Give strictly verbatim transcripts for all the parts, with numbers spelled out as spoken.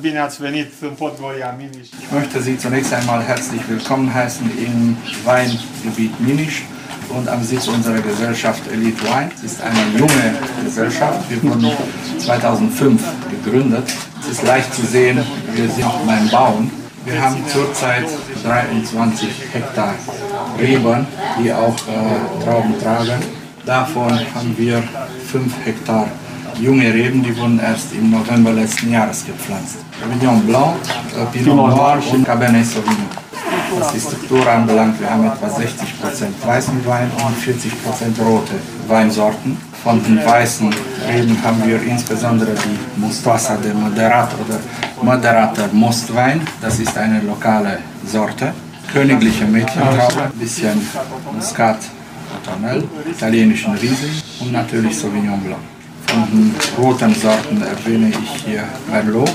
Ich möchte Sie zunächst einmal herzlich willkommen heißen im Weingebiet Miniș und am Sitz unserer Gesellschaft Elite Wine. Es ist eine junge Gesellschaft. Wir wurden zweitausendfünf gegründet. Es ist leicht zu sehen, wir sind beim Bauen. Wir haben zurzeit dreiundzwanzig Hektar Reben, die auch äh, Trauben tragen. Davon haben wir fünf Hektar junge Reben, die wurden erst im November letzten Jahres gepflanzt. Sauvignon Blanc, äh, Pinot Noir und Cabernet Sauvignon. Was die Struktur anbelangt, wir haben etwa sechzig Prozent weißen Wein und vierzig Prozent rote Weinsorten. Von den weißen Reben haben wir insbesondere die Mostoasa de Moderat oder Moderater Mostwein. Das ist eine lokale Sorte. Königliche Mädchentraube, ein bisschen Muscat, Cotonelle, italienischen Riesling und natürlich Sauvignon Blanc. Von den roten Sorten erwähne ich hier Merlot.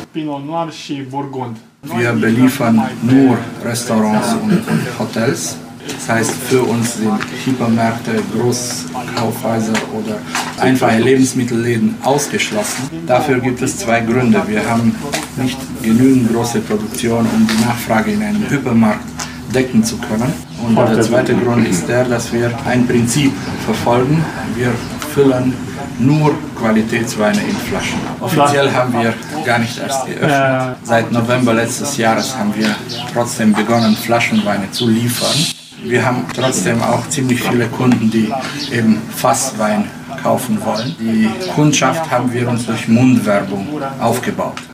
Wir beliefern nur Restaurants und Hotels. Das heißt, für uns sind Hypermärkte, Großkaufhäuser oder einfache Lebensmittelläden ausgeschlossen. Dafür gibt es zwei Gründe. Wir haben nicht genügend große Produktion, um die Nachfrage in einem Hypermarkt decken zu können. Und der zweite Grund ist der, dass wir ein Prinzip verfolgen. Wir füllen nur Qualitätsweine in Flaschen. Offiziell haben wir gar nicht erst geöffnet. Seit November letztes Jahres haben wir trotzdem begonnen, Flaschenweine zu liefern. Wir haben trotzdem auch ziemlich viele Kunden, die eben Fasswein kaufen wollen. Die Kundschaft haben wir uns durch Mundwerbung aufgebaut.